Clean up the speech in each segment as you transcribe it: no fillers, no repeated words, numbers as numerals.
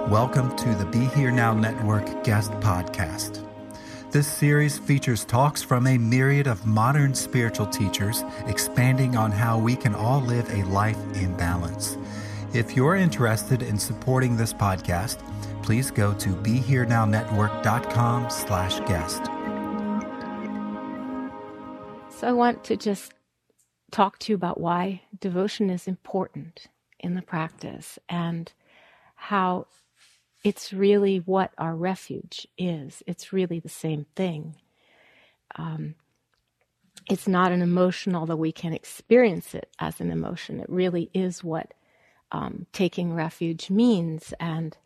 Welcome to the Be Here Now Network guest podcast. This series features talks from a myriad of modern spiritual teachers expanding on how we can all live a life in balance. If you're interested in supporting this podcast, please go to BeHereNowNetwork.com/guest. So I want to just talk to you about why devotion is important in the practice and how it's really what our refuge is. It's really the same thing. It's not an emotion, although we can experience it as an emotion. It really is what taking refuge means. And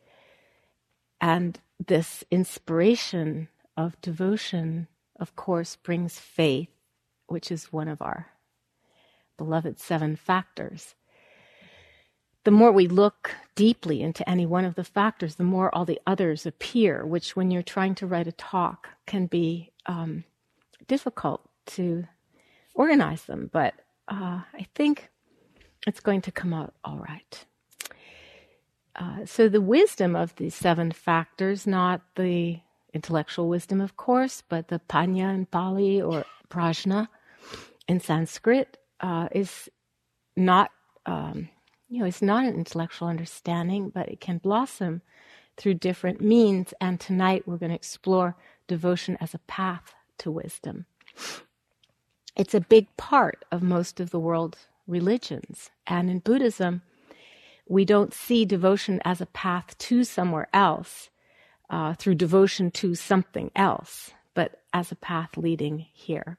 this inspiration of devotion, of course, brings faith, which is one of our beloved 7 factors. The more we look deeply into any one of the factors, the more all the others appear, which when you're trying to write a talk can be difficult to organize them. But I think it's going to come out all right. So the wisdom of these 7 factors, not the intellectual wisdom, of course, but the panya in Pali or prajna in Sanskrit, is not... it's not an intellectual understanding, but it can blossom through different means. And tonight we're going to explore devotion as a path to wisdom. It's a big part of most of the world's religions. And in Buddhism, we don't see devotion as a path to somewhere else, through devotion to something else, but as a path leading here.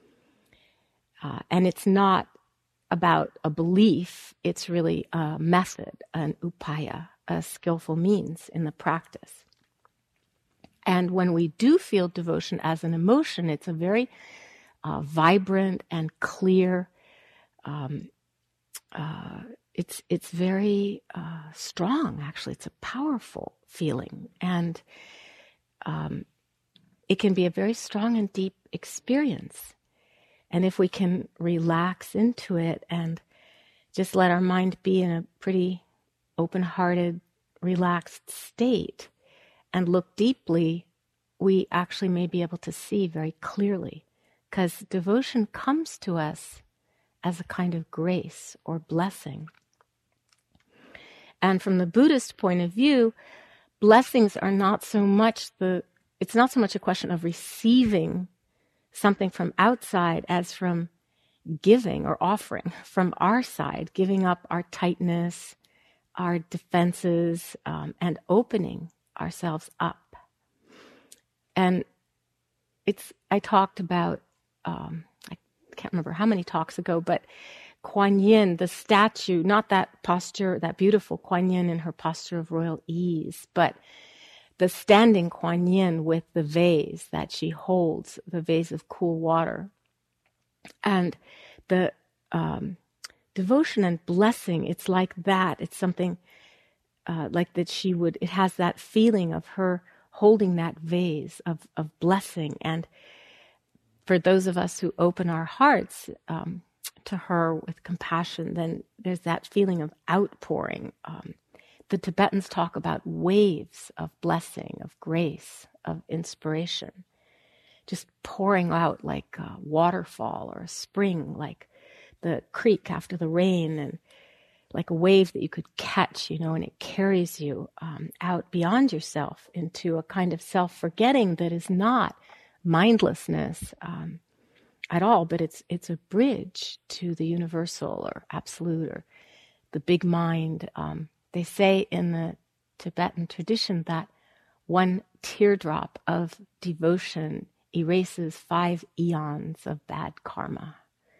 And it's not about a belief, it's really a method, an upaya, a skillful means in the practice. And when we do feel devotion as an emotion, it's a very vibrant and clear, it's very strong, actually. It's a powerful feeling. And it can be a very strong and deep experience. And if we can relax into it and just let our mind be in a pretty open-hearted, relaxed state and look deeply, we actually may be able to see very clearly. Because devotion comes to us as a kind of grace or blessing. And from the Buddhist point of view, blessings are not so much it's not so much a question of receiving something from outside as from giving or offering from our side, giving up our tightness, our defenses, and opening ourselves up. And I talked about, I can't remember how many talks ago, but Kuan Yin, the statue, not that posture, that beautiful Kuan Yin in her posture of royal ease, but the standing Kuan Yin with the vase that she holds, the vase of cool water. And the devotion and blessing, it's like that. It's something like that it has that feeling of her holding that vase of blessing. And for those of us who open our hearts to her with compassion, then there's that feeling of outpouring. The Tibetans talk about waves of blessing, of grace, of inspiration, just pouring out like a waterfall or a spring, like the creek after the rain, and like a wave that you could catch, and it carries you out beyond yourself into a kind of self-forgetting that is not mindlessness at all, but it's a bridge to the universal or absolute or the big mind. They say in the Tibetan tradition that one teardrop of devotion erases 5 eons of bad karma.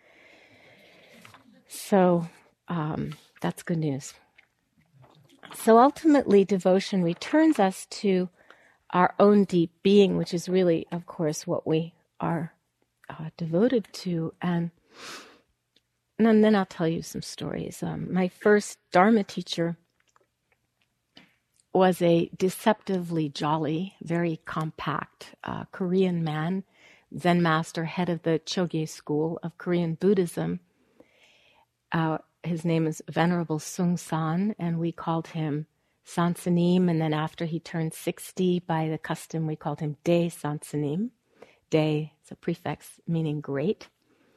So that's good news. So ultimately, devotion returns us to our own deep being, which is really, of course, what we are devoted to. And then I'll tell you some stories. My first Dharma teacher was a deceptively jolly, very compact Korean man, Zen master, head of the Chogye school of Korean Buddhism. His name is Venerable Sung San, and we called him Sansanim, and then after he turned 60, by the custom we called him De Sansanim. De is a prefix meaning great.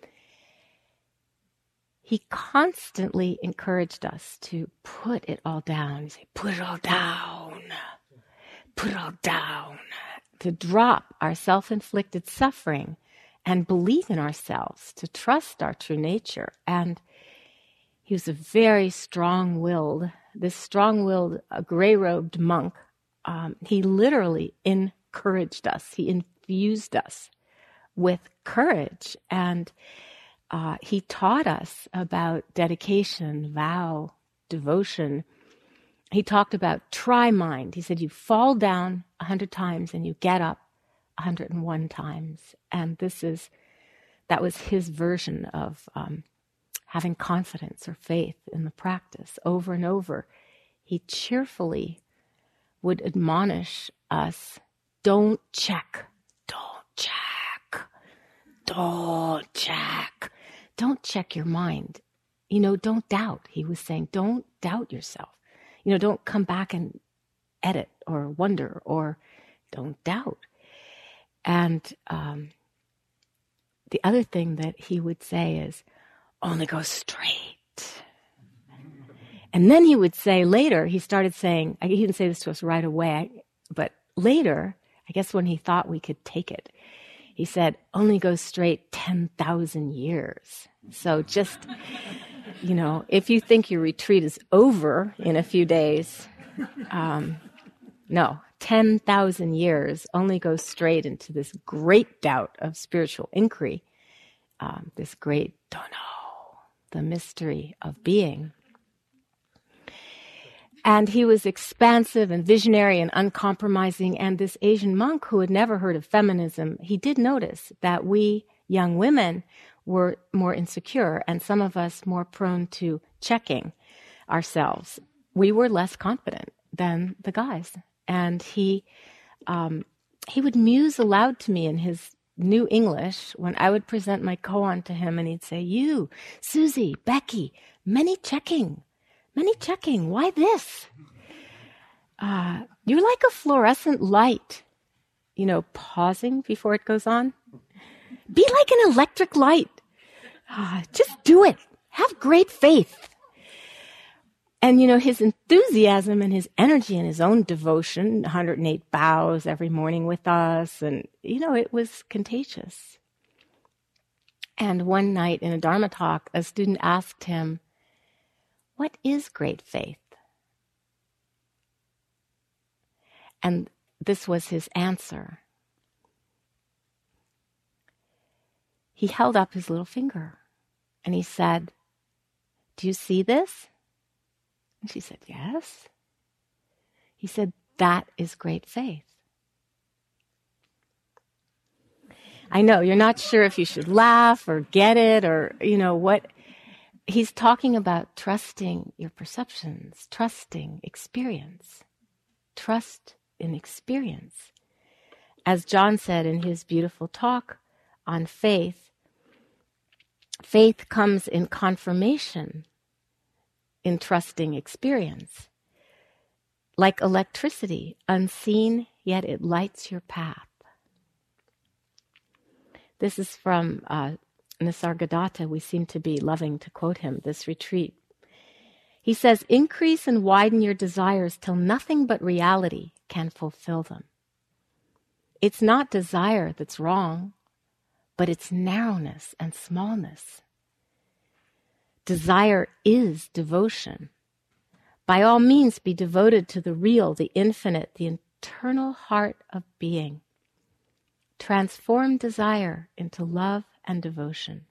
He constantly encouraged us to put it all down. He'd say, put it all down. Put it all down. To drop our self-inflicted suffering and believe in ourselves, to trust our true nature. And he was a very strong-willed, gray-robed monk. He literally encouraged us. He infused us with courage. And he taught us about dedication, vow, devotion. He talked about try mind. He said you fall down 100 times and you get up 101 times. And that was his version of having confidence or faith in the practice over and over. He cheerfully would admonish us, don't check. Don't check your mind. Don't doubt. He was saying, don't doubt yourself. Don't come back and edit or wonder, or don't doubt. And the other thing that he would say is, only go straight. And then he would say later, he started saying, he didn't say this to us right away, but later, I guess when he thought we could take it, he said, only go straight 10,000 years. So just, if you think your retreat is over in a few days, no, 10,000 years, only go straight into this great doubt of spiritual inquiry, this great don't know, the mystery of being. And he was expansive and visionary and uncompromising. And this Asian monk who had never heard of feminism, he did notice that we young women were more insecure and some of us more prone to checking ourselves. We were less confident than the guys. And he would muse aloud to me in his new English when I would present my koan to him, and he'd say, you, Susie, Becky, many checking. Why this? You're like a fluorescent light, pausing before it goes on. Be like an electric light. Just do it. Have great faith. And, his enthusiasm and his energy and his own devotion, 108 bows every morning with us. And, it was contagious. And one night in a Dharma talk, a student asked him, what is great faith? And this was his answer. He held up his little finger and he said, do you see this? And she said, yes. He said, that is great faith. I know, you're not sure if you should laugh or get it or, what. He's talking about trusting your perceptions, trusting experience. Trust in experience. As John said in his beautiful talk on faith, faith comes in confirmation in trusting experience. Like electricity, unseen, yet it lights your path. This is from Nisargadatta. We seem to be loving to quote him this retreat. He says, increase and widen your desires till nothing but reality can fulfill them. It's not desire that's wrong, but it's narrowness and smallness. Desire is devotion. By all means, be devoted to the real, the infinite, the eternal heart of being. Transform desire into love and devotion.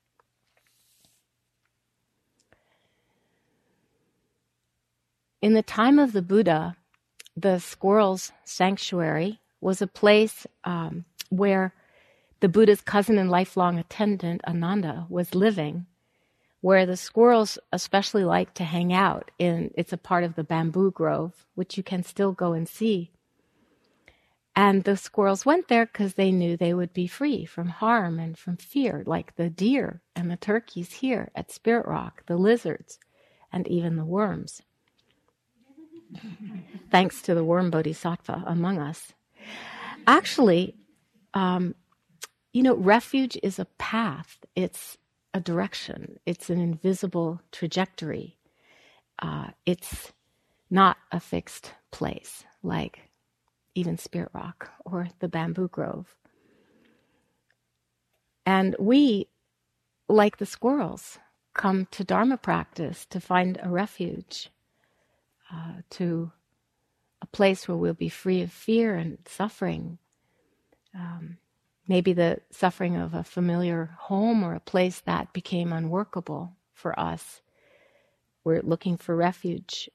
In the time of the Buddha, the squirrel's sanctuary was a place where the Buddha's cousin and lifelong attendant, Ananda, was living, where the squirrels especially like to hang out. It's a part of the bamboo grove, which you can still go and see. And the squirrels went there because they knew they would be free from harm and from fear, like the deer and the turkeys here at Spirit Rock, the lizards, and even the worms. thanks to the worm bodhisattva among us. Actually, refuge is a path. It's a direction. It's an invisible trajectory. It's not a fixed place, like even Spirit Rock or the Bamboo Grove. And we, like the squirrels, come to Dharma practice to find a refuge, to a place where we'll be free of fear and suffering. Maybe the suffering of a familiar home or a place that became unworkable for us. We're looking for refuge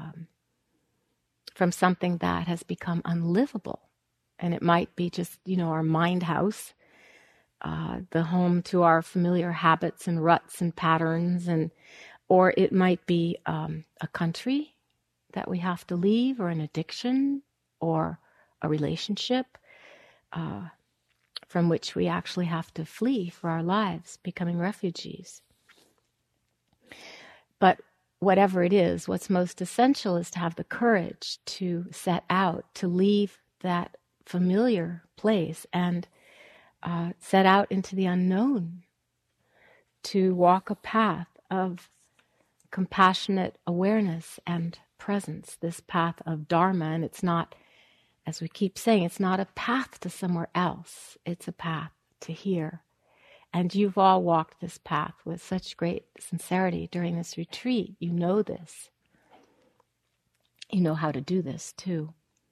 from something that has become unlivable. And it might be just, our mind house, the home to our familiar habits and ruts and patterns, or it might be a country that we have to leave, or an addiction, or a relationship from which we actually have to flee for our lives, becoming refugees. But whatever it is, what's most essential is to have the courage to set out, to leave that familiar place and set out into the unknown, to walk a path of compassionate awareness and presence, this path of Dharma. And it's not, as we keep saying, it's not a path to somewhere else. It's a path to here. And you've all walked this path with such great sincerity during this retreat. You know this. You know how to do this too.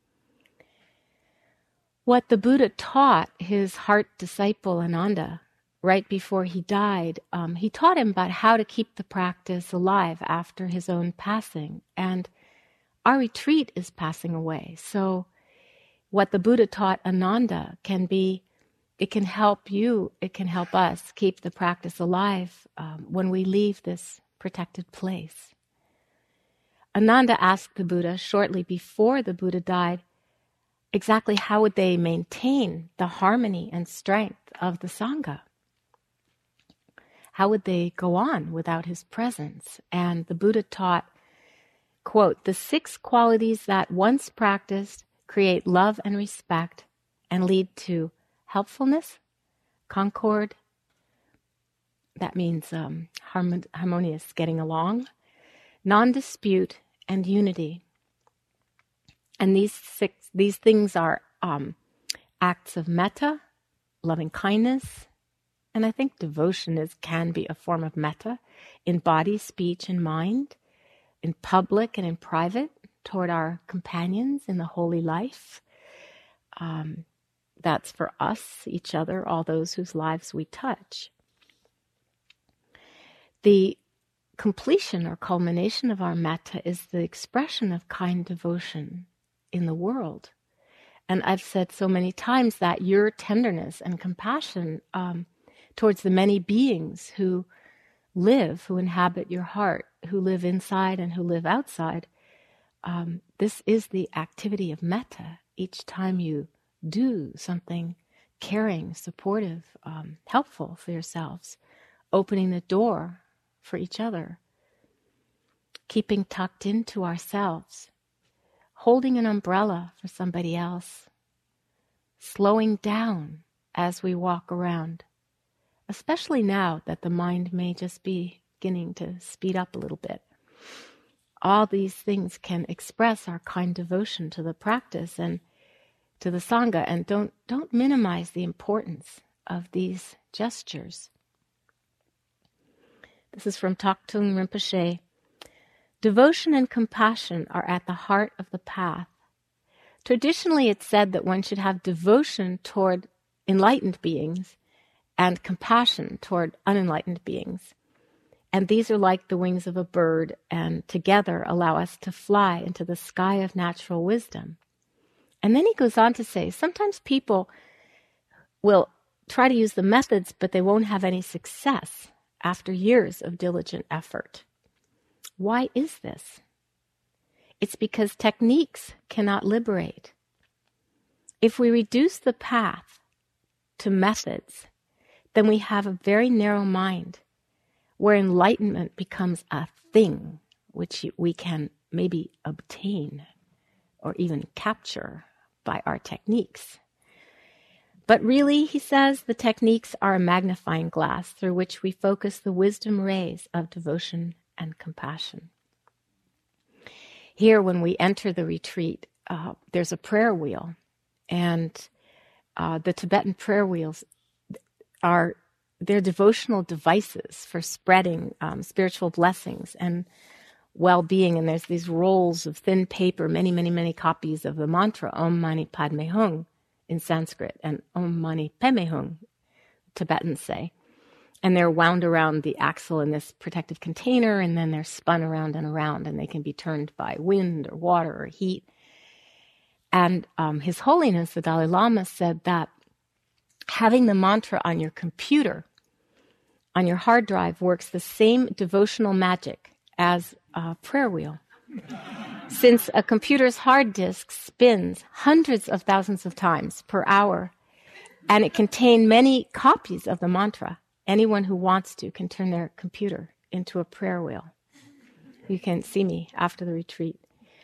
What the Buddha taught his heart disciple Ananda right before he died, he taught him about how to keep the practice alive after his own passing. And our retreat is passing away. So what the Buddha taught Ananda it can help you, it can help us keep the practice alive when we leave this protected place. Ananda asked the Buddha shortly before the Buddha died, exactly how would they maintain the harmony and strength of the Sangha? How would they go on without his presence? And the Buddha taught, quote, "The 6 qualities that once practiced create love and respect and lead to helpfulness, concord," that means harmonious, getting along, non-dispute, and unity. And these things are acts of metta, loving kindness, and I think devotion can be a form of metta in body, speech, and mind, in public and in private, toward our companions in the holy life. That's for us, each other, all those whose lives we touch. The completion or culmination of our metta is the expression of kind devotion in the world. And I've said so many times that your tenderness and compassion towards the many beings who inhabit your heart, who live inside and who live outside, this is the activity of metta. Each time you do something caring, supportive, helpful for yourselves, opening the door for each other, keeping tucked into ourselves, holding an umbrella for somebody else, slowing down as we walk around, especially now that the mind may just be beginning to speed up a little bit. All these things can express our kind devotion to the practice and to the Sangha, and don't minimize the importance of these gestures. This is from Taktung Rinpoche. Devotion and compassion are at the heart of the path. Traditionally, it's said that one should have devotion toward enlightened beings and compassion toward unenlightened beings. And these are like the wings of a bird, and together allow us to fly into the sky of natural wisdom. And then he goes on to say, sometimes people will try to use the methods, but they won't have any success after years of diligent effort. Why is this? It's because techniques cannot liberate. If we reduce the path to methods, then we have a very narrow mind where enlightenment becomes a thing which we can maybe obtain or even capture by our techniques. But really, he says, the techniques are a magnifying glass through which we focus the wisdom rays of devotion and compassion. Here, when we enter the retreat, there's a prayer wheel, and the Tibetan prayer wheels they're devotional devices for spreading spiritual blessings and well-being. And there's these rolls of thin paper, many, many, many copies of the mantra Om Mani Padme Hung in Sanskrit and Om Mani Padme Hung, Tibetans say. And they're wound around the axle in this protective container, and then they're spun around, and they can be turned by wind or water or heat. And His Holiness, the Dalai Lama, said that having the mantra on your computer, on your hard drive, works the same devotional magic as a prayer wheel. Since a computer's hard disk spins hundreds of thousands of times per hour, and it contains many copies of the mantra, anyone who wants to can turn their computer into a prayer wheel. You can see me after the retreat.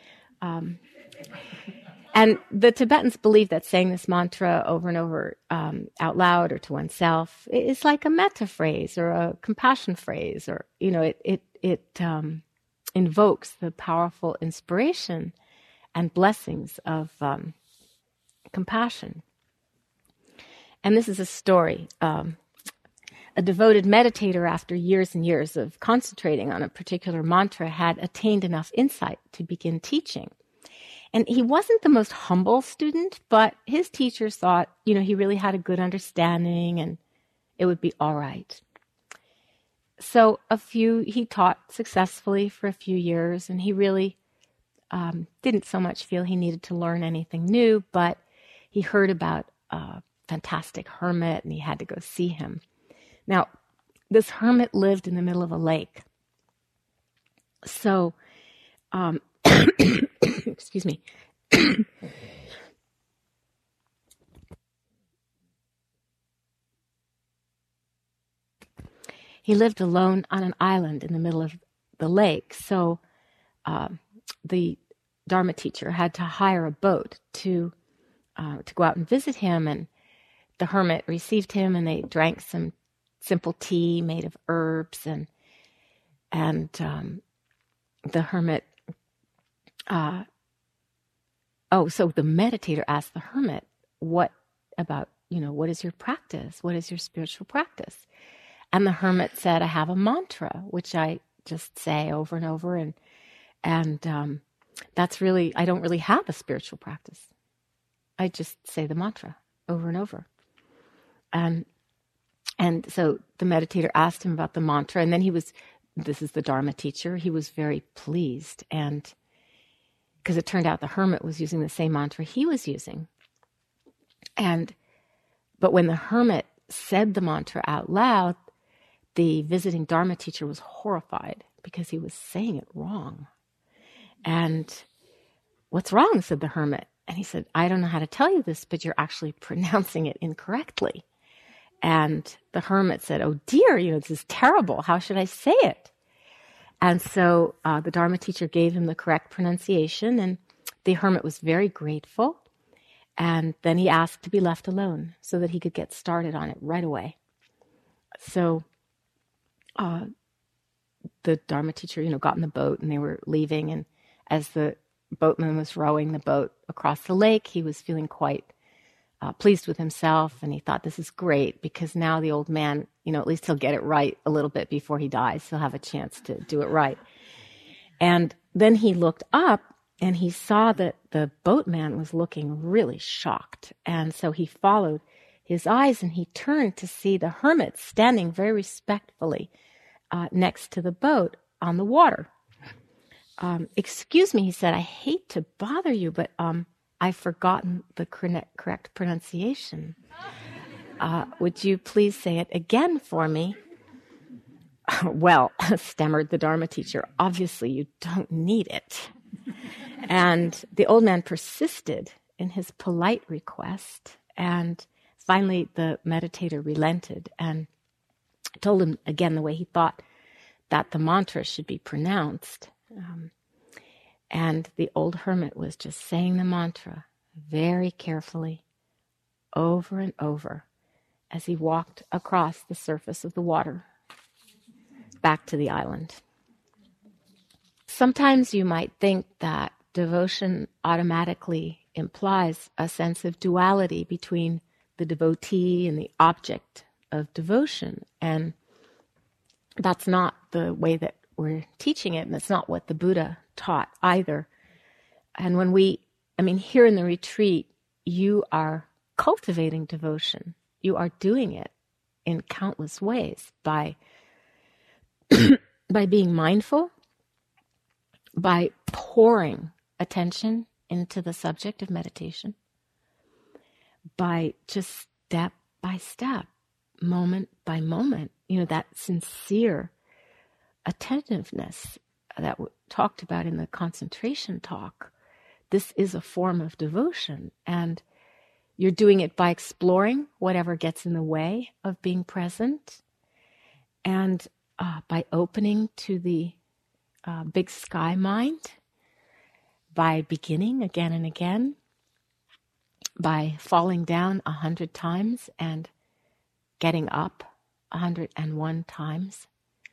And the Tibetans believe that saying this mantra over and over out loud or to oneself is like a metta phrase or a compassion phrase, or it invokes the powerful inspiration and blessings of compassion. And this is a story. A devoted meditator, after years and years of concentrating on a particular mantra, had attained enough insight to begin teaching. And he wasn't the most humble student, but his teachers thought, he really had a good understanding and it would be all right. So he taught successfully for a few years, and he really didn't so much feel he needed to learn anything new, but he heard about a fantastic hermit and he had to go see him. Now, this hermit lived in the middle of a lake. So, excuse me. He lived alone on an island in the middle of the lake. So the Dharma teacher had to hire a boat to go out and visit him. And the hermit received him, and they drank some simple tea made of herbs. And the hermit... So the meditator asked the hermit, what is your practice? What is your spiritual practice? And the hermit said, I have a mantra, which I just say over and over. And that's really, I don't really have a spiritual practice. I just say the mantra over and over. And so the meditator asked him about the mantra, and then this is the Dharma teacher, he was very pleased. And because it turned out the hermit was using the same mantra he was using. But when the hermit said the mantra out loud, the visiting Dharma teacher was horrified because he was saying it wrong. And what's wrong? Said the hermit. And he said, I don't know how to tell you this, but you're actually pronouncing it incorrectly. And the hermit said, oh dear, this is terrible. How should I say it? And so the Dharma teacher gave him the correct pronunciation, and the hermit was very grateful. And then he asked to be left alone so that he could get started on it right away. So the Dharma teacher, got in the boat, and they were leaving. And as the boatman was rowing the boat across the lake, he was feeling quite pleased with himself. And he thought, this is great, because now the old man, at least he'll get it right a little bit before he dies. He'll have a chance to do it right. And then he looked up, and he saw that the boatman was looking really shocked. And so he followed his eyes, and he turned to see the hermit standing very respectfully next to the boat on the water. Excuse me, he said, I hate to bother you, but I've forgotten the correct pronunciation. Would you please say it again for me? Well, stammered the Dharma teacher, obviously you don't need it. And the old man persisted in his polite request, and finally the meditator relented and told him again the way he thought that the mantra should be pronounced. And the old hermit was just saying the mantra very carefully over and over as he walked across the surface of the water back to the island. Sometimes you might think that devotion automatically implies a sense of duality between the devotee and the object of devotion. And that's not the way that we're teaching it, and it's not what the Buddha taught either. And here in the retreat, you are cultivating devotion. You are doing it in countless ways by being mindful, by pouring attention into the subject of meditation, by just step by step, moment by moment, that sincere attentiveness that we talked about in the concentration talk. This is a form of devotion, and you're doing it by exploring whatever gets in the way of being present, and by opening to the big sky mind, by beginning again and again, by falling down 100 times and getting up 101 times.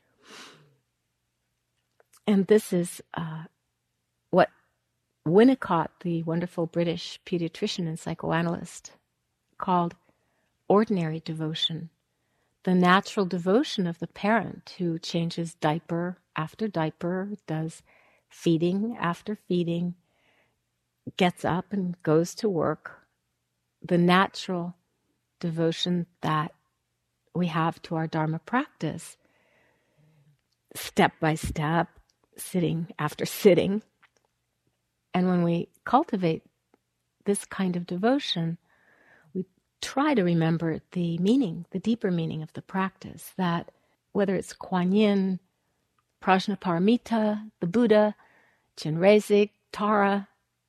And this is what Winnicott, the wonderful British pediatrician and psychoanalyst, called ordinary devotion. The natural devotion of the parent who changes diaper after diaper, does feeding after feeding, gets up and goes to work. The natural devotion that we have to our Dharma practice, step by step, sitting after sitting. And when we cultivate this kind of devotion, we try to remember the meaning, the deeper meaning of the practice, that whether it's Kuan Yin, Prajnaparamita, the Buddha, Chenrezig, Tara,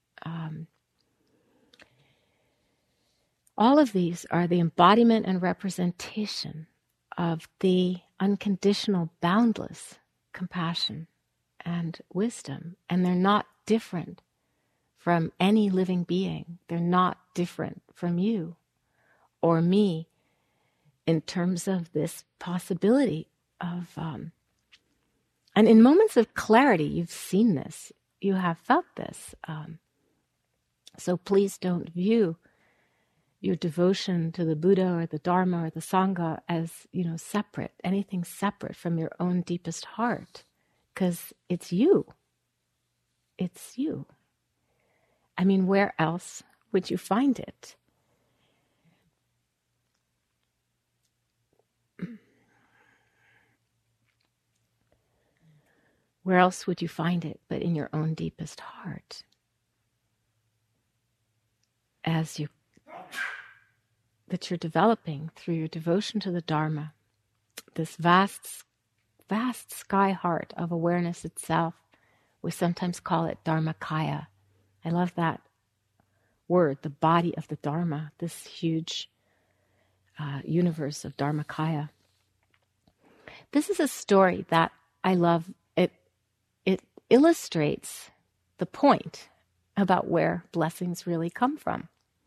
all of these are the embodiment and representation of the unconditional, boundless compassion and wisdom. And they're not different from any living being. They're not different from you or me in terms of this possibility of... and in moments of clarity, you've seen this. You have felt this. So please don't view your devotion to the Buddha or the Dharma or the Sangha as, separate, anything separate from your own deepest heart, because it's you. It's you. Where else would you find it? Where else would you find it but in your own deepest heart? That you're developing through your devotion to the Dharma, this vast, vast sky heart of awareness itself. We sometimes call it Dharmakaya. I love that word, the body of the Dharma, this huge universe of Dharmakaya. This is a story that I love. It illustrates the point about where blessings really come from.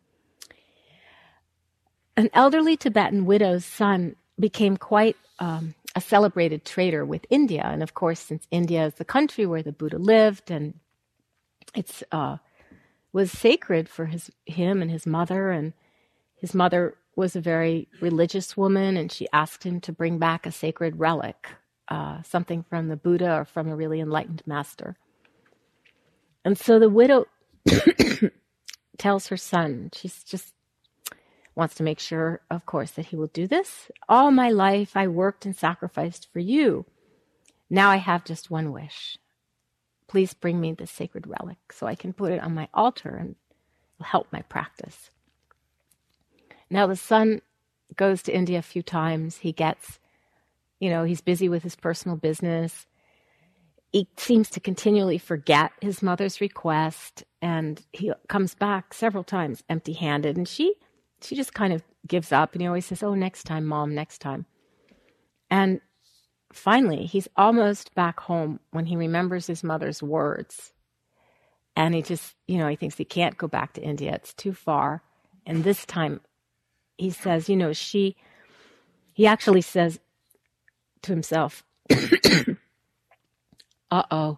An elderly Tibetan widow's son became quite a celebrated trader with India. And of course, since India is the country where the Buddha lived, and it's was sacred for him and his mother. And his mother was a very religious woman, and she asked him to bring back a sacred relic, something from the Buddha or from a really enlightened master. And so the widow tells her son, she's just wants to make sure, of course, that he will do this. All my life I worked and sacrificed for you. Now I have just one wish. Please bring me this sacred relic so I can put it on my altar and it'll help my practice. Now the son goes to India a few times. He gets, he's busy with his personal business. He seems to continually forget his mother's request, and he comes back several times empty-handed, and she just kind of gives up, and he always says, "Oh, next time, Mom, next time." And finally, he's almost back home when he remembers his mother's words. And he just, he thinks he can't go back to India. It's too far. And this time he says, he actually says to himself, uh-oh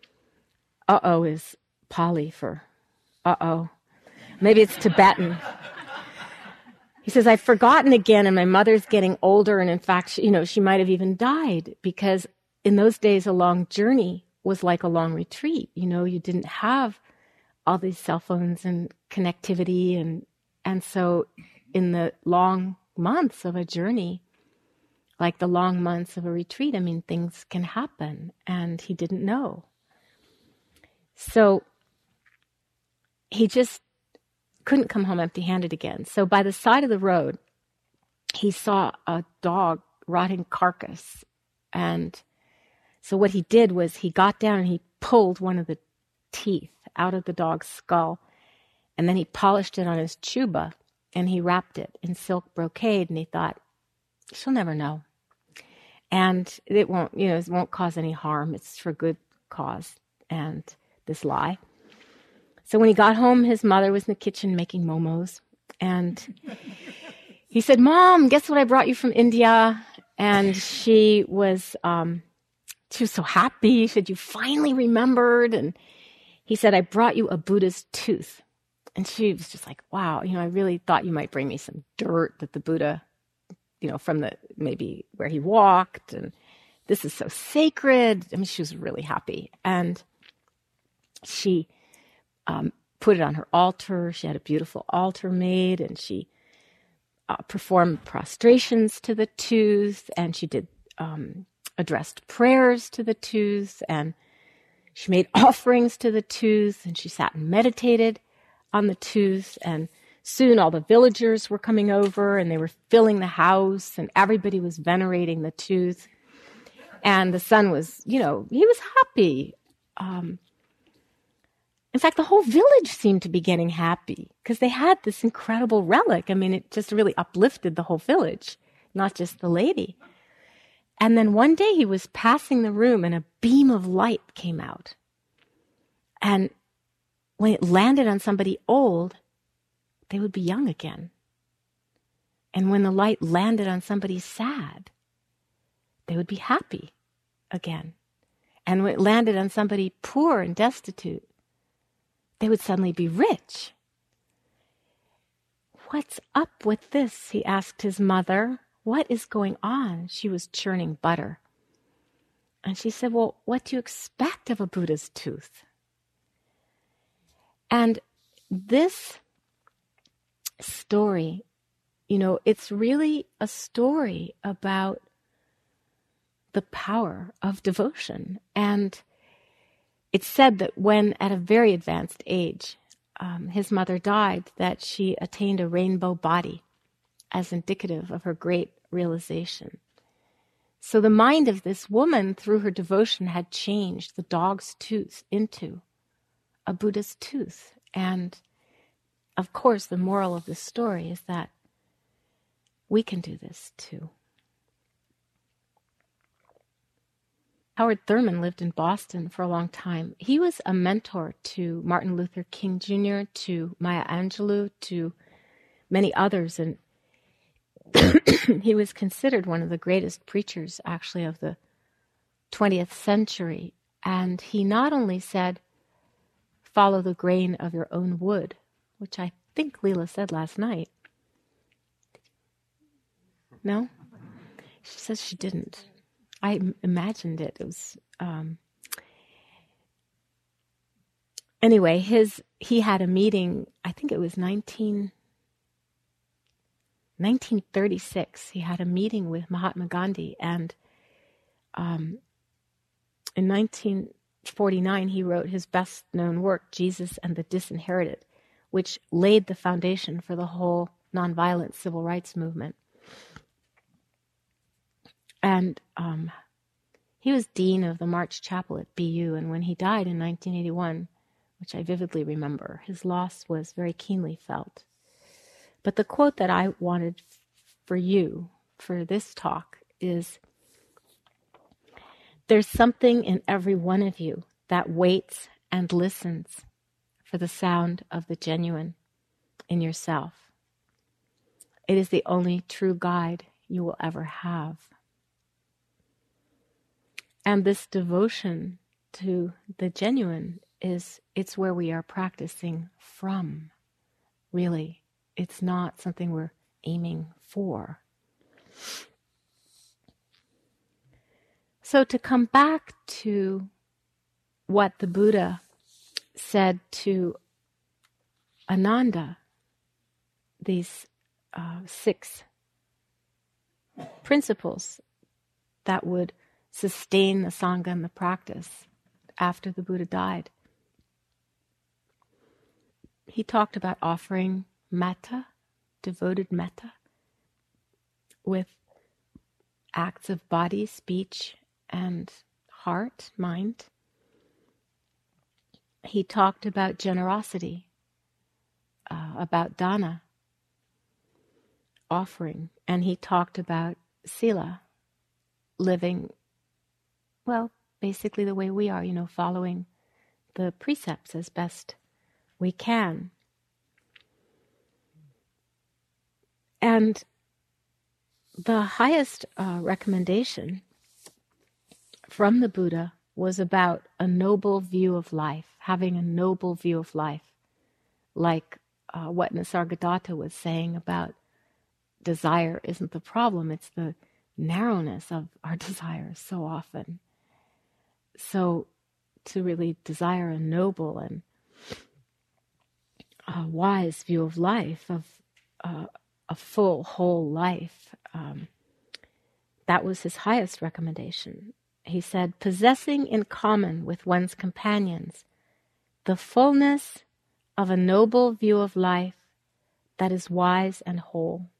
is Pali for uh-oh. Maybe it's Tibetan. He says, I've forgotten again, and my mother's getting older, and in fact, she might have even died, because in those days, a long journey was like a long retreat. You didn't have all these cell phones and connectivity, and so in the long months of a journey, like the long months of a retreat, things can happen, and he didn't know. So he just couldn't come home empty-handed again. So by the side of the road, he saw a dog rotting carcass. And so what he did was he got down and he pulled one of the teeth out of the dog's skull, and then he polished it on his chuba, and he wrapped it in silk brocade, and he thought, she'll never know. And it won't cause any harm. It's for good cause. And this lie. So when he got home, his mother was in the kitchen making momos. And he said, Mom, guess what I brought you from India? And she was so happy. She said, you finally remembered. And he said, I brought you a Buddha's tooth. And she was just like, wow, I really thought you might bring me some dirt that the Buddha, from maybe where he walked. And this is so sacred. She was really happy. And she put it on her altar. She had a beautiful altar made, and she performed prostrations to the tooth, and she did addressed prayers to the tooth, and she made offerings to the tooth, and she sat and meditated on the tooth, and soon all the villagers were coming over, and they were filling the house, and everybody was venerating the tooth. And the son was, he was happy. In fact, the whole village seemed to be getting happy because they had this incredible relic. It just really uplifted the whole village, not just the lady. And then one day he was passing the room and a beam of light came out. And when it landed on somebody old, they would be young again. And when the light landed on somebody sad, they would be happy again. And when it landed on somebody poor and destitute, they would suddenly be rich. What's up with this? He asked his mother. What is going on? She was churning butter. And she said, well, what do you expect of a Buddha's tooth? And this story, it's really a story about the power of devotion. And it's said that when at a very advanced age, his mother died, that she attained a rainbow body as indicative of her great realization. So the mind of this woman, through her devotion, had changed the dog's tooth into a Buddha's tooth. And of course, the moral of this story is that we can do this too. Howard Thurman lived in Boston for a long time. He was a mentor to Martin Luther King Jr., to Maya Angelou, to many others. And he was considered one of the greatest preachers, actually, of the 20th century. And he not only said, follow the grain of your own wood, which I think Leela said last night. No? She says she didn't. I imagined it. It was anyway. He had a meeting. I think it was 1936. He had a meeting with Mahatma Gandhi, and in 1949 he wrote his best-known work, Jesus and the Disinherited, which laid the foundation for the whole nonviolent civil rights movement. And he was dean of the March Chapel at BU, and when he died in 1981, which I vividly remember, his loss was very keenly felt. But the quote that I wanted for you for this talk is, there's something in every one of you that waits and listens for the sound of the genuine in yourself. It is the only true guide you will ever have. And this devotion to the genuine it's where we are practicing from, really. It's not something we're aiming for. So to come back to what the Buddha said to Ananda, these 6 principles that would sustain the Sangha and the practice after the Buddha died. He talked about offering metta, devoted metta, with acts of body, speech, and heart, mind. He talked about generosity, about dana, offering, and he talked about sila, living, well, basically the way we are, following the precepts as best we can. And the highest recommendation from the Buddha was about a noble view of life, having a noble view of life, like what Nisargadatta was saying about desire isn't the problem, it's the narrowness of our desires so often. So to really desire a noble and a wise view of life, of a full, whole life, that was his highest recommendation. He said, possessing in common with one's companions the fullness of a noble view of life that is wise and whole.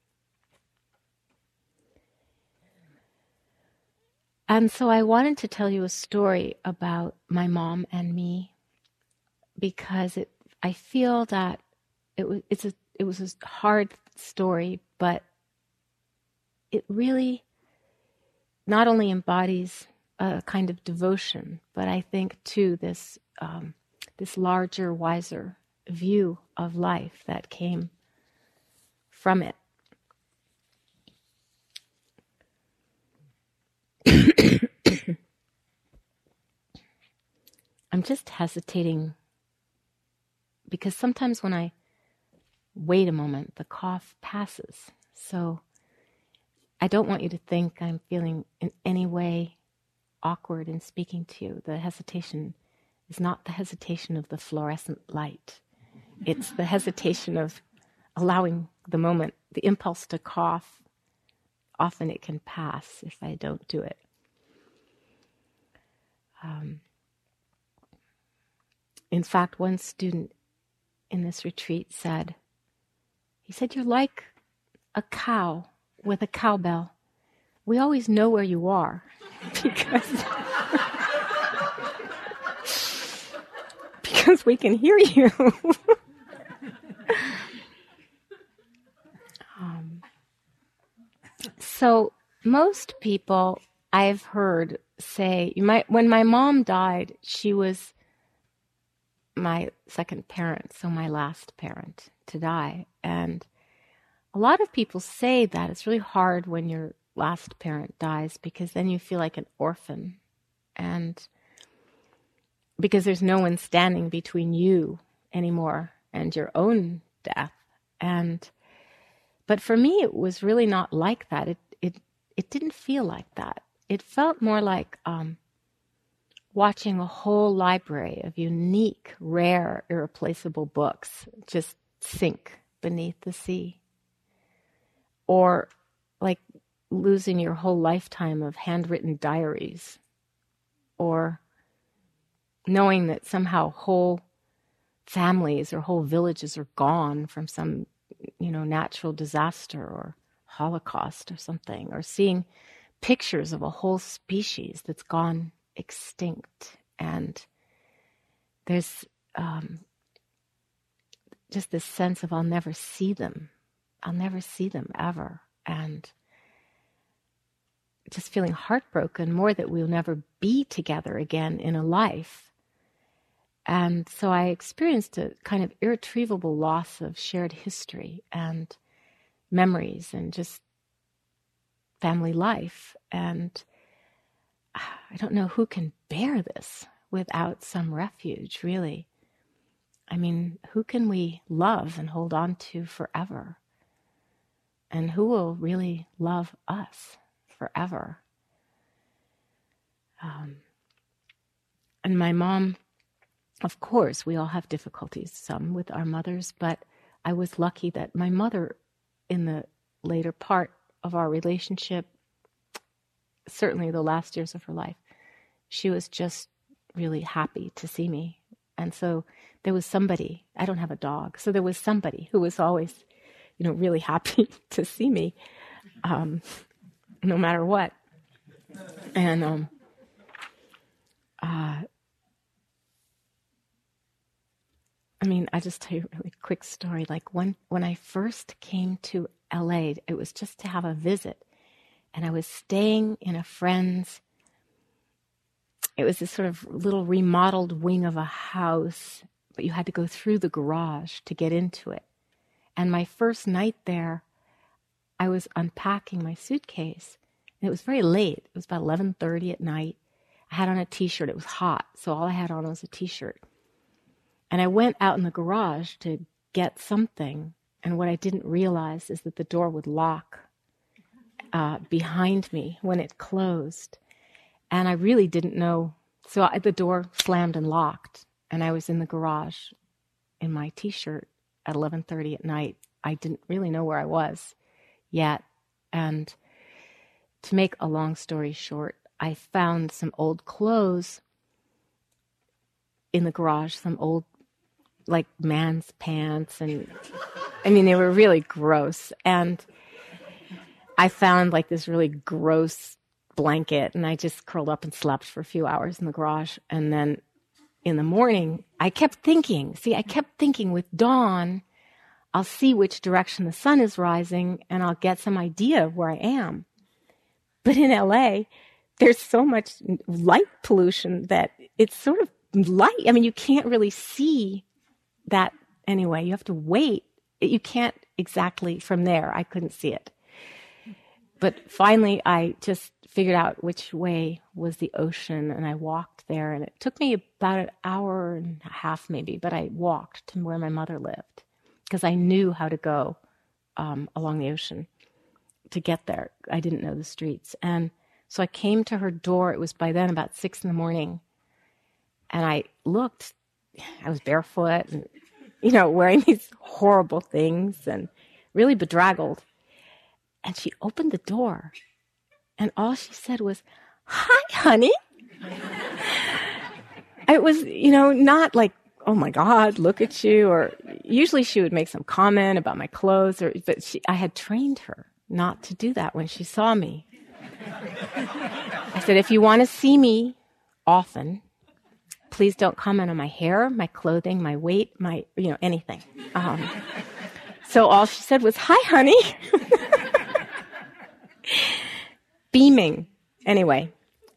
And so I wanted to tell you a story about my mom and me, because I feel that it was a hard story, but it really not only embodies a kind of devotion, but I think too this larger, wiser view of life that came from it. I'm just hesitating because sometimes when I wait a moment, the cough passes. So I don't want you to think I'm feeling in any way awkward in speaking to you. The hesitation is not the hesitation of the fluorescent light. It's the hesitation of allowing the moment, the impulse to cough. Often it can pass if I don't do it. In fact, one student in this retreat said, you're like a cow with a cowbell. We always know where you are because we can hear you. So most people I've heard say, when my mom died, she was my second parent, so my last parent to die. And a lot of people say that it's really hard when your last parent dies, because then you feel like an orphan, and because there's no one standing between you anymore and your own death. But for me, it was really not like that. It didn't feel like that. It felt more like watching a whole library of unique, rare, irreplaceable books just sink beneath the sea. Or like losing your whole lifetime of handwritten diaries. Or knowing that somehow whole families or whole villages are gone from some, natural disaster or Holocaust or something. Or seeing pictures of a whole species that's gone extinct, and there's just this sense of I'll never see them ever, and just feeling heartbroken more that we'll never be together again in a life. And so I experienced a kind of irretrievable loss of shared history and memories and just family life. And I don't know who can bear this without some refuge, really. I mean, who can we love and hold on to forever? And who will really love us forever? And my mom, of course, we all have difficulties, some with our mothers, but I was lucky that my mother, in the later part of our relationship, certainly the last years of her life, she was just really happy to see me. And so there was somebody, I don't have a dog, so there was somebody who was always, really happy to see me, no matter what. And I just tell you a really quick story. Like when I first came to LA, it was just to have a visit. And I was staying in a friend's, it was this sort of little remodeled wing of a house, but you had to go through the garage to get into it. And my first night there, I was unpacking my suitcase. And it was very late. It was about 11:30 at night. I had on a t-shirt. It was hot, so all I had on was a t-shirt. And I went out in the garage to get something, and what I didn't realize is that the door would lock behind me when it closed. And I really didn't know. So the door slammed and locked, and I was in the garage in my t-shirt at 11:30 at night. I didn't really know where I was yet. And to make a long story short, I found some old clothes in the garage, some old, like, man's pants. And, they were really gross. And I found, like, this really gross blanket, and I just curled up and slept for a few hours in the garage. And then in the morning, I kept thinking with dawn, I'll see which direction the sun is rising, and I'll get some idea of where I am. But in LA, there's so much light pollution that it's sort of light. You can't really see that anyway. You have to wait. You can't exactly from there. I couldn't see it. But finally, I just figured out which way was the ocean, and I walked there. And it took me about an hour and a half maybe, but I walked to where my mother lived because I knew how to go along the ocean to get there. I didn't know the streets. And so I came to her door. It was by then about 6 a.m. And I looked. I was barefoot and, wearing these horrible things and really bedraggled. And she opened the door. And all she said was, "Hi, honey." It was, not like, "Oh my God, look at you." Or usually she would make some comment about my clothes. But I had trained her not to do that when she saw me. I said, "If you want to see me often, please don't comment on my hair, my clothing, my weight, anything." So all she said was, "Hi, honey." Beaming. Anyway,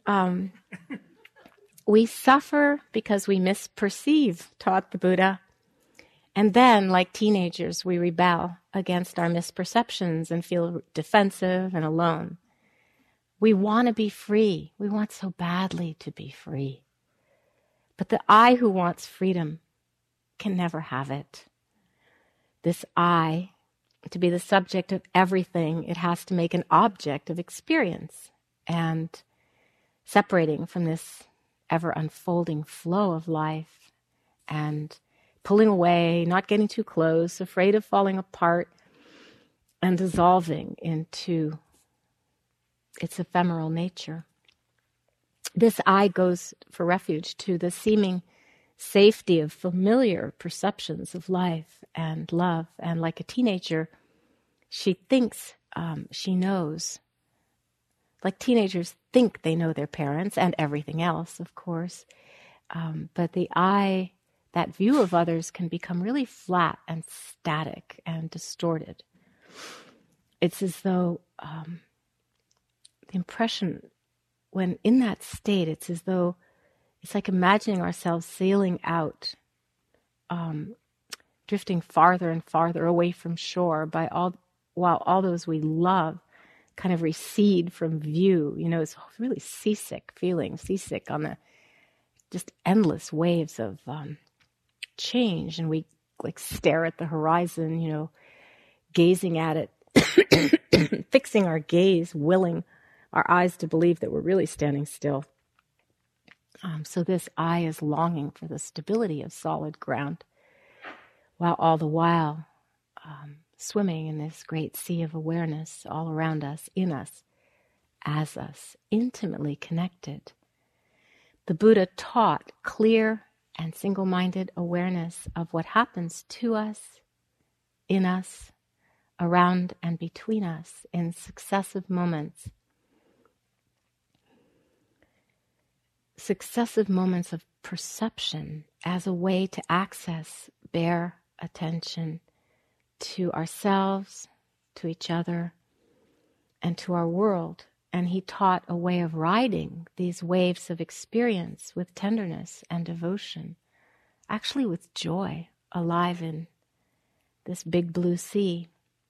we suffer because we misperceive, taught the Buddha. And then, like teenagers, we rebel against our misperceptions and feel defensive and alone. We want to be free. We want so badly to be free. But the I who wants freedom can never have it. This I, to be the subject of everything, it has to make an object of experience. And separating from this ever unfolding flow of life and pulling away, not getting too close, afraid of falling apart, and dissolving into its ephemeral nature. This I goes for refuge to the seeming safety of familiar perceptions of life and love. And like a teenager, she thinks she knows. Like teenagers think they know their parents and everything else, of course. But the I, that view of others, can become really flat and static and distorted. It's as though the impression, when in that state, it's as though It's like imagining ourselves sailing out, drifting farther and farther away from shore while all those we love kind of recede from view. It's really seasick on the just endless waves of change. And we like stare at the horizon, gazing at it, fixing our gaze, willing our eyes to believe that we're really standing still. So this eye is longing for the stability of solid ground, while all the while swimming in this great sea of awareness all around us, in us, as us, intimately connected. The Buddha taught clear and single-minded awareness of what happens to us, in us, around and between us in successive moments. Successive moments of perception as a way to access bare attention to ourselves, to each other, and to our world. And he taught a way of riding these waves of experience with tenderness and devotion, actually with joy, alive in this big blue sea.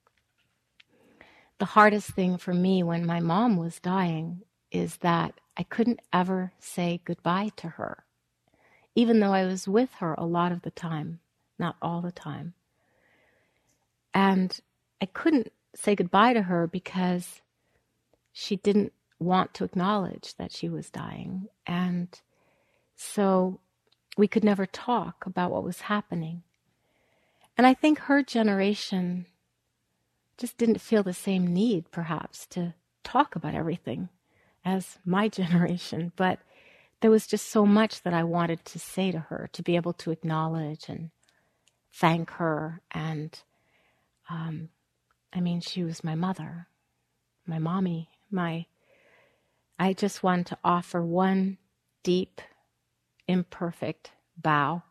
The hardest thing for me when my mom was dying is that I couldn't ever say goodbye to her, even though I was with her a lot of the time, not all the time. And I couldn't say goodbye to her because she didn't want to acknowledge that she was dying. And so we could never talk about what was happening. And I think her generation just didn't feel the same need, perhaps, to talk about everything as my generation. But there was just so much that I wanted to say to her, to be able to acknowledge and thank her. And she was my mother, my mommy, I just wanted to offer one deep, imperfect bow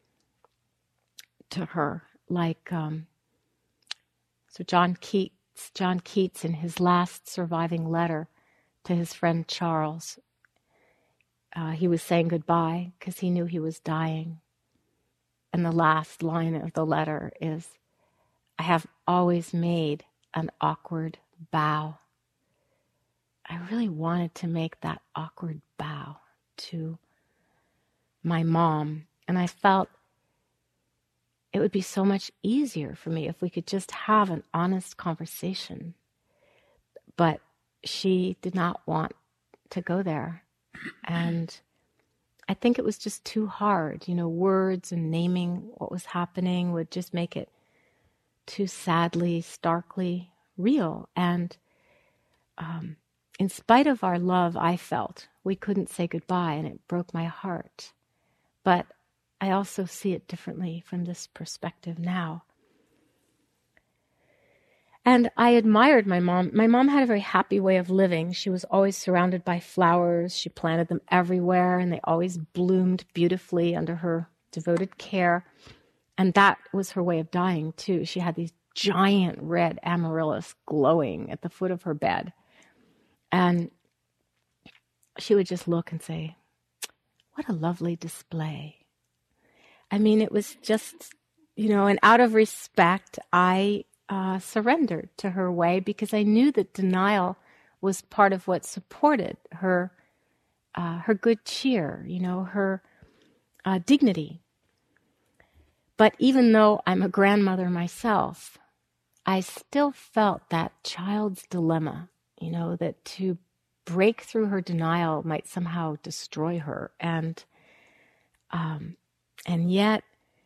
to her, like so John Keats in his last surviving letter to his friend Charles, he was saying goodbye because he knew he was dying. And the last line of the letter is, "I have always made an awkward bow." I really wanted to make that awkward bow to my mom. And I felt it would be so much easier for me if we could just have an honest conversation. But she did not want to go there. And I think it was just too hard. Words and naming what was happening would just make it too sadly, starkly real. And in spite of our love, I felt we couldn't say goodbye, and it broke my heart. But I also see it differently from this perspective now. And I admired my mom. My mom had a very happy way of living. She was always surrounded by flowers. She planted them everywhere, and they always bloomed beautifully under her devoted care. And that was her way of dying, too. She had these giant red amaryllis glowing at the foot of her bed. And she would just look and say, "What a lovely display." It was just, and out of respect, I surrendered to her way because I knew that denial was part of what supported her good cheer, her dignity. But even though I'm a grandmother myself, I still felt that child's dilemma, that to break through her denial might somehow destroy her. And yet,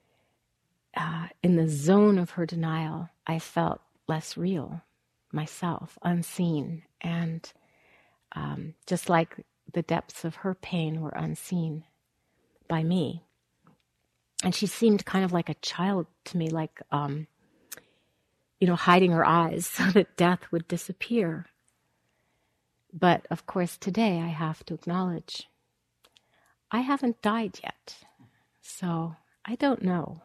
in the zone of her denial, I felt less real myself, unseen. And just like the depths of her pain were unseen by me. And she seemed kind of like a child to me, like, hiding her eyes so that death would disappear. But of course, today I have to acknowledge I haven't died yet. So I don't know.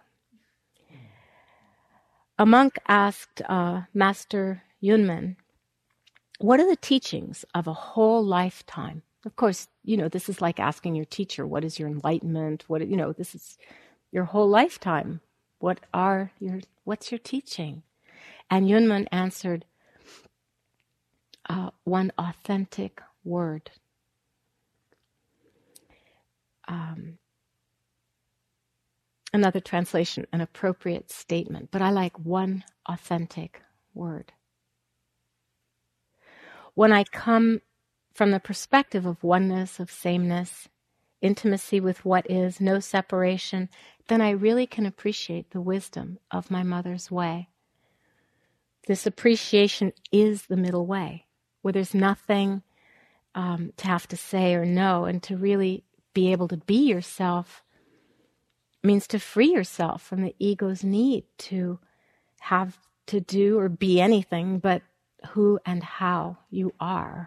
A monk asked Master Yunmen, "What are the teachings of a whole lifetime?" Of course, this is like asking your teacher, what is your enlightenment? This is your whole lifetime. What's your teaching? And Yunmen answered, one authentic word. Another translation, an appropriate statement, but I like one authentic word. When I come from the perspective of oneness, of sameness, intimacy with what is, no separation, then I really can appreciate the wisdom of my mother's way. This appreciation is the middle way, where there's nothing to have to say or know, and to really be able to be yourself means to free yourself from the ego's need to have to do or be anything but who and how you are.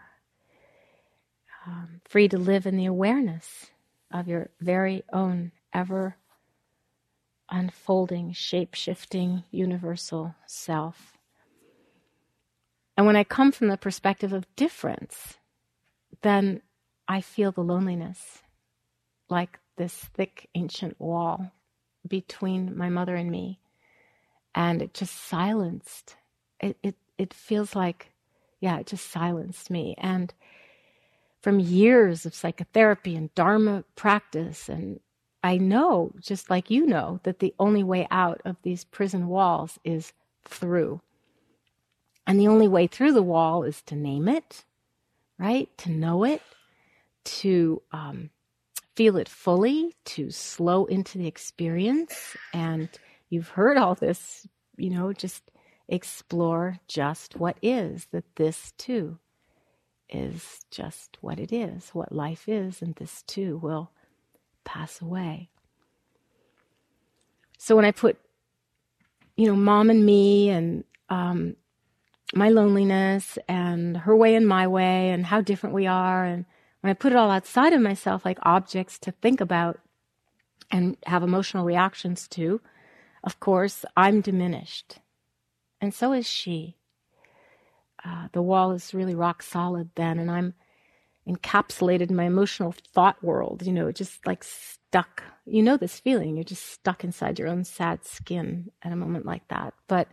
Free to live in the awareness of your very own ever unfolding, shape-shifting, universal self. And when I come from the perspective of difference, then I feel the loneliness, like this thick ancient wall between my mother and me, and it just silenced. It feels like, it just silenced me. And from years of psychotherapy and Dharma practice, and I know, just like you know, that the only way out of these prison walls is through. And the only way through the wall is to name it, right? To know it, to feel it fully, to slow into the experience. And you've heard all this, just explore just what is, that this too is just what it is, what life is, and this too will pass away. So when I put, mom and me and my loneliness and her way and my way and how different we are, and when I put it all outside of myself, like objects to think about and have emotional reactions to, of course, I'm diminished. And so is she. The wall is really rock solid then, and I'm encapsulated in my emotional thought world, just like stuck. You know this feeling, you're just stuck inside your own sad skin at a moment like that. But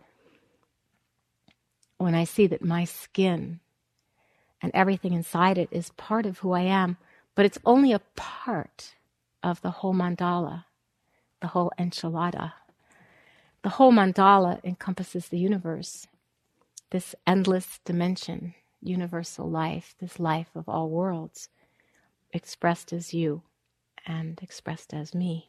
when I see that my skin and everything inside it is part of who I am, but it's only a part of the whole mandala, the whole enchilada. The whole mandala encompasses the universe, this endless dimension, universal life, this life of all worlds, expressed as you and expressed as me.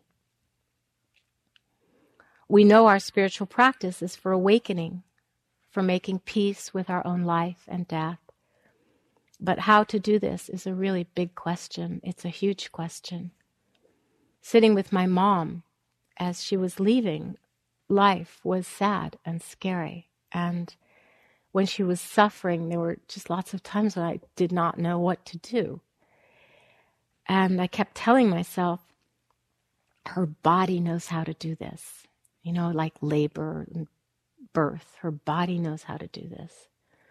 We know our spiritual practice is for awakening, for making peace with our own life and death. But how to do this is a really big question. It's a huge question. Sitting with my mom as she was leaving, life was sad and scary. And when she was suffering, there were just lots of times when I did not know what to do. And I kept telling myself, her body knows how to do this. Like labor and birth. Her body knows how to do this.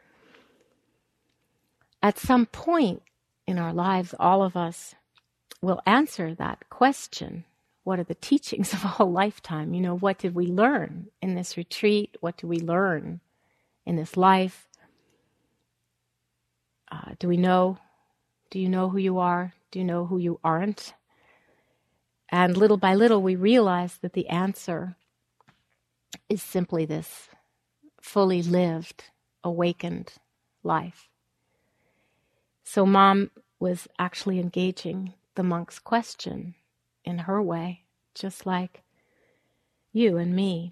At some point in our lives, all of us will answer that question. What are the teachings of a whole lifetime? What did we learn in this retreat? What do we learn in this life? Do you know who you are? Do you know who you aren't? And little by little, we realize that the answer is simply this fully lived, awakened life. So Mom was actually engaging the monk's question in her way, just like you and me.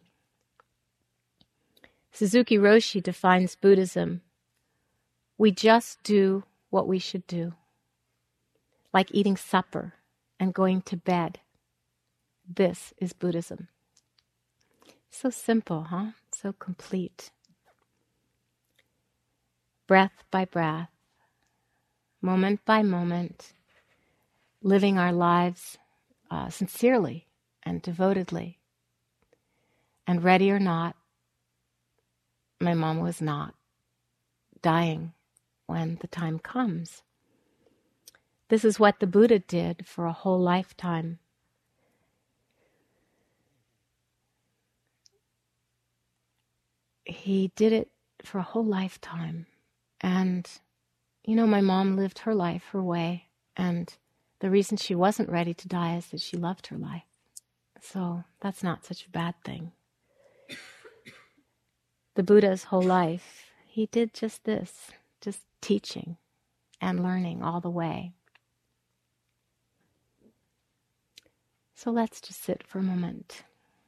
Suzuki Roshi defines Buddhism: we just do what we should do, like eating supper and going to bed. This is Buddhism. So simple, huh? So complete. Breath by breath, moment by moment, living our lives sincerely and devotedly. And ready or not, my mom was not dying when the time comes. This is what the Buddha did for a whole lifetime. He did it for a whole lifetime. And, my mom lived her life her way. And the reason she wasn't ready to die is that she loved her life. So that's not such a bad thing. The Buddha's whole life, he did just this, just teaching and learning all the way. So let's just sit for a moment.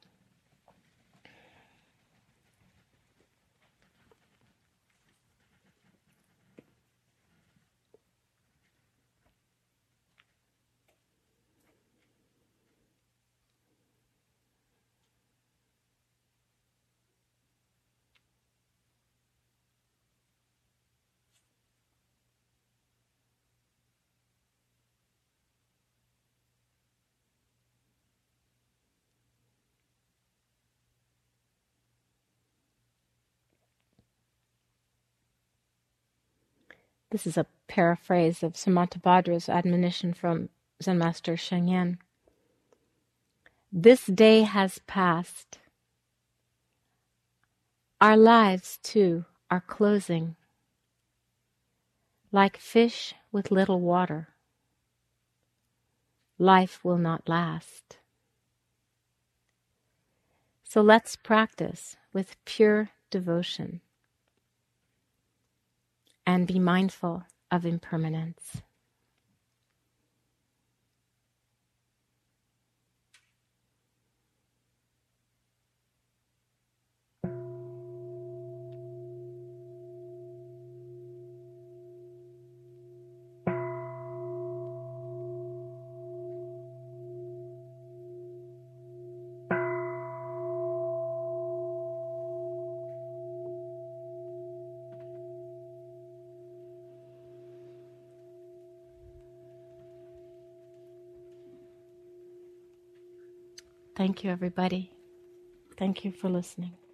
This is a paraphrase of Samantabhadra's admonition from Zen Master Sheng Yen. This day has passed. Our lives, too, are closing. Like fish with little water, life will not last. So let's practice with pure devotion and be mindful of impermanence. Thank you, everybody. Thank you for listening.